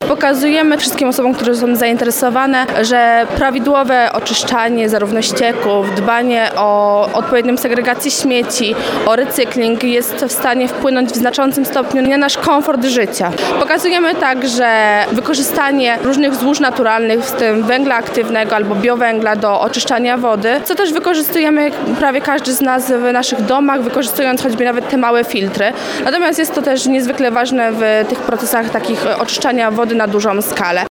Pokazujemy wszystkim osobom, które są zainteresowane, że prawidłowe oczyszczanie zarówno ścieków, dbanie o odpowiednią segregację śmieci, o recykling jest w stanie wpłynąć w znaczącym stopniu na nasz komfort życia. Pokazujemy także wykorzystanie różnych złóż naturalnych, w tym węgla aktywnego albo biowęgla do oczyszczania wody, co też wykorzystujemy prawie każdy z nas w naszych domach, wykorzystując choćby nawet te małe filtry. Natomiast jest to też niezwykle ważne w tych procesach takich oczyszczania wody na dużą skalę.